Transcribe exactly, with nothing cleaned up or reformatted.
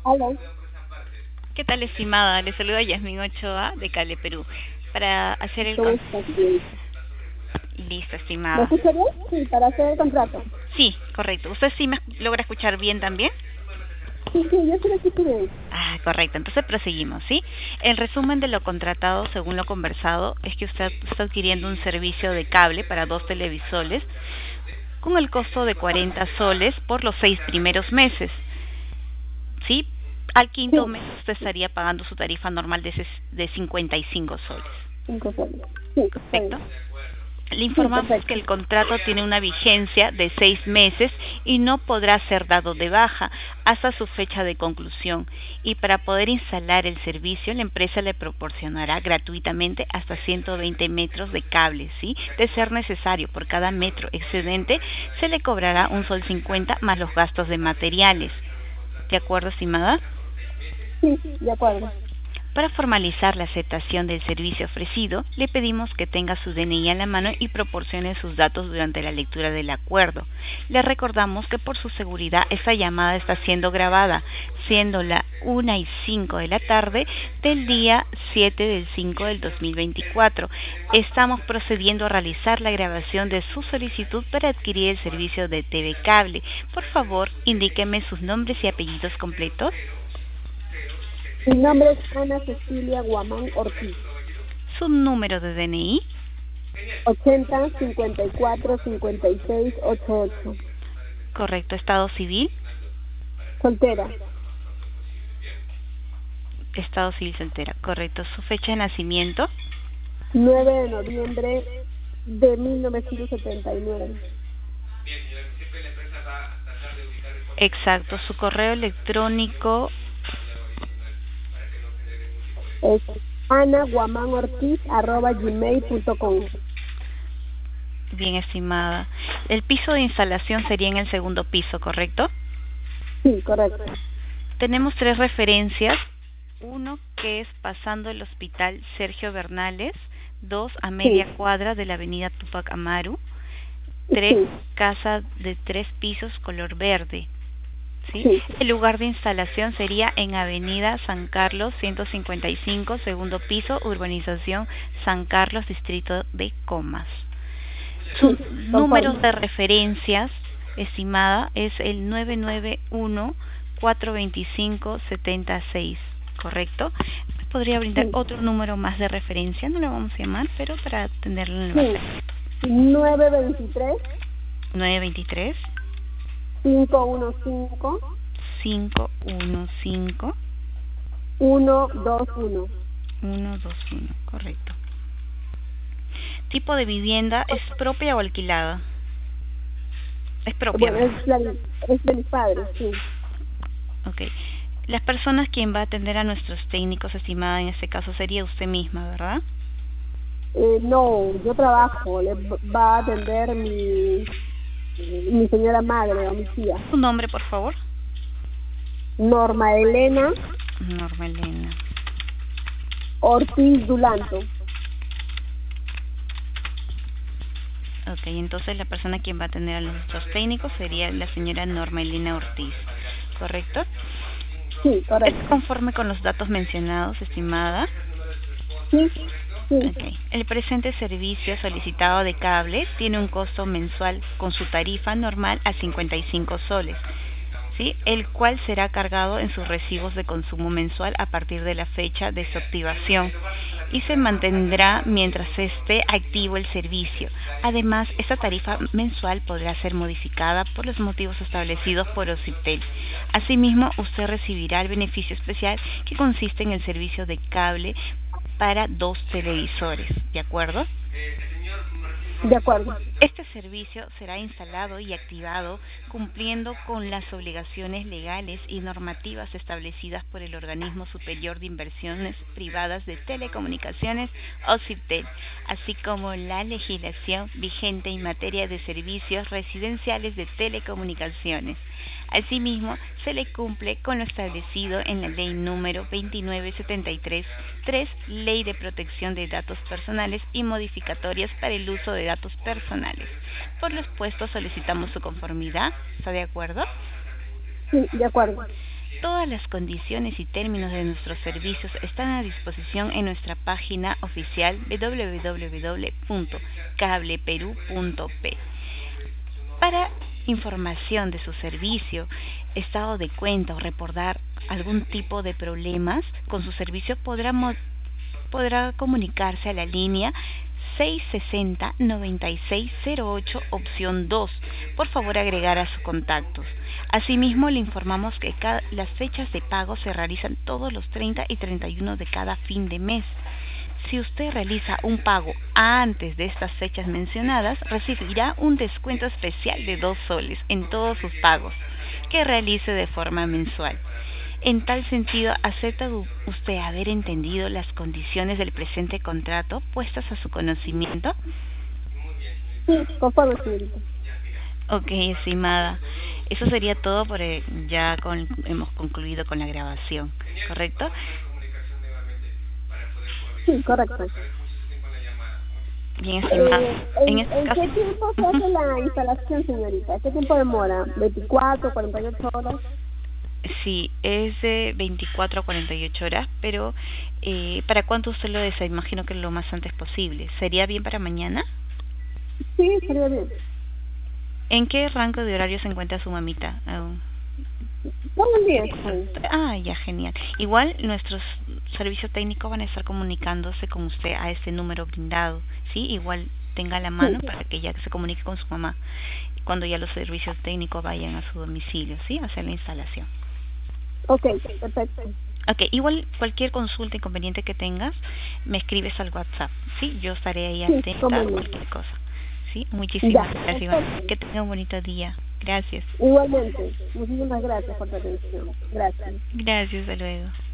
Aló, ¿Qué tal, estimada? Le saluda Yasmin Ochoa de Cable Perú para hacer el ¿cómo con... estás? Bien. Listo, ¿Me estimada. escucha bien? Sí, para hacer el contrato. Sí, correcto. ¿Usted sí me logra escuchar bien también? Sí, sí, yo sí lo escucho bien. Ah, correcto. Entonces proseguimos, ¿sí? El resumen de lo contratado, según lo conversado, es que usted está adquiriendo un servicio de cable para dos televisores con el costo de cuarenta soles por los seis primeros meses, ¿sí? Al quinto Sí, mes usted estaría pagando su tarifa normal de, ses- de cincuenta y cinco soles. cinco soles. Sí, está ¿Correcto? bien. Le Sí, informamos que perfecto. el contrato tiene una vigencia de seis meses y no podrá ser dado de baja hasta su fecha de conclusión. Y para poder instalar el servicio, la empresa le proporcionará gratuitamente hasta ciento veinte metros de cable, ¿sí? De ser necesario, por cada metro excedente se le cobrará un sol cincuenta más los gastos de materiales. ¿De acuerdo, estimada? Sí, de acuerdo. Para formalizar la aceptación del servicio ofrecido, le pedimos que tenga su D N I a la mano y proporcione sus datos durante la lectura del acuerdo. Le recordamos que por su seguridad esta llamada está siendo grabada, siendo la una y cinco de la tarde del día siete del cinco del dos mil veinticuatro. Estamos procediendo a realizar la grabación de su solicitud para adquirir el servicio de T V Cable. Por favor, indíqueme sus nombres y apellidos completos. Mi nombre es Ana Cecilia Guamán Ortiz. Su número de D N I. ochenta, cincuenta y cuatro, cincuenta y seis, ochenta y ocho. Correcto, estado civil. Soltera. Estado civil soltera. Correcto, su fecha de nacimiento. nueve de noviembre de mil novecientos setenta y nueve. Exacto, su correo electrónico. Es ana guamán ortiz arroba gmail punto com. Bien, estimada. El piso de instalación sería en el segundo piso, ¿correcto? Sí, correcto. Tenemos tres referencias. Uno que es pasando el hospital Sergio Bernales. Dos, a Sí, media cuadra de la avenida Tupac Amaru. Tres, sí, casa de tres pisos color verde. ¿Sí? sí. El lugar de instalación sería en Avenida San Carlos ciento cincuenta y cinco, segundo piso, urbanización San Carlos, distrito de Comas. Su Sí, número conforme. de referencias, estimada, es el nueve nueve uno, cuatro dos cinco, siete seis, ¿correcto? ¿Me podría brindar Sí, otro número más de referencia? No lo vamos a llamar, pero para tenerlo en el base. sí. nueve veintitrés, nueve veintitrés, cinco uno cinco, cinco uno cinco, uno dos uno. uno dos uno, correcto. Tipo de vivienda, ¿es propia o alquilada? Es propia, Bueno, ¿verdad? es, la, es de mis padres, sí. Ok. Las personas quien va a atender a nuestros técnicos, estimada, en este caso sería usted misma, ¿verdad? Eh, no, yo trabajo, le v- va a atender mi, mi señora madre o mi tía. Su nombre, por favor. Norma Elena Norma Elena. Ortiz Dulanto. Ok, entonces la persona quien va a atender a nuestros técnicos sería la señora Norma Elena Ortiz, ¿correcto? Sí, ¿Es correcto. conforme con los datos mencionados, estimada? Sí, sí, Ok. El presente servicio solicitado de cable tiene un costo mensual con su tarifa normal a cincuenta y cinco soles, ¿sí? El cual será cargado en sus recibos de consumo mensual a partir de la fecha de su activación y se mantendrá mientras esté activo el servicio. Además, esta tarifa mensual podrá ser modificada por los motivos establecidos por OCIPTEL. Asimismo, usted recibirá el beneficio especial que consiste en el servicio de cable para dos televisores, ¿de acuerdo? de acuerdo. Este servicio será instalado y activado cumpliendo con las obligaciones legales y normativas establecidas por el Organismo Superior de Inversiones Privadas de Telecomunicaciones, OCIPTEL, así como la legislación vigente en materia de servicios residenciales de telecomunicaciones. Asimismo, se le cumple con lo establecido en la Ley número veintinueve setenta y tres, tres, Ley de Protección de Datos Personales y modificatorias para el uso de datos personales. Por lo expuesto, solicitamos su conformidad. ¿Está de acuerdo? Sí, de acuerdo. Todas las condiciones y términos de nuestros servicios están a disposición en nuestra página oficial w w w punto cableperú punto p. Para información de su servicio, estado de cuenta o reportar algún tipo de problemas con su servicio, podrá, podrá comunicarse a la línea seis sesenta, noventa y seis cero ocho, opción dos. Por favor, agregar a sus contactos. Asimismo, le informamos que cada, las fechas de pago se realizan todos los treinta y treinta y uno de cada fin de mes. Si usted realiza un pago antes de estas fechas mencionadas, recibirá un descuento especial de dos soles en todos sus pagos que realice de forma mensual. En tal sentido, ¿acepta usted haber entendido las condiciones del presente contrato puestas a su conocimiento? Sí, conforme, señorita. Ok, estimada. Eso sería todo, por el, ya con, hemos concluido con la grabación, ¿correcto? Sí, correcto. Bien, estimada. Eh, ¿En, en este ¿en caso, qué tiempo se hace la instalación, señorita? ¿Qué tiempo demora? ¿veinticuatro, cuarenta y ocho horas? Sí, es de veinticuatro a cuarenta y ocho horas, pero eh, ¿para cuánto usted lo desea? Imagino que lo más antes posible. ¿Sería bien para mañana? Sí, sería bien. ¿En qué rango de horario se encuentra su mamita? Uh, Buen día. Ah, ya, genial. Igual nuestros servicios técnicos van a estar comunicándose con usted a este número brindado, ¿sí? Igual tenga a la mano Sí. para que ella se comunique con su mamá cuando ya los servicios técnicos vayan a su domicilio, ¿sí? A hacer la instalación. Ok, perfecto. Ok, igual cualquier consulta, inconveniente que tengas, me escribes al WhatsApp, ¿sí? Yo estaré ahí Sí, atenta cómo a no. cualquier cosa, ¿sí? Muchísimas Ya, gracias, Iván. perfecto. Que tenga un bonito día. Gracias. Igualmente. Muchísimas gracias por tu atención. Gracias. Gracias, hasta luego.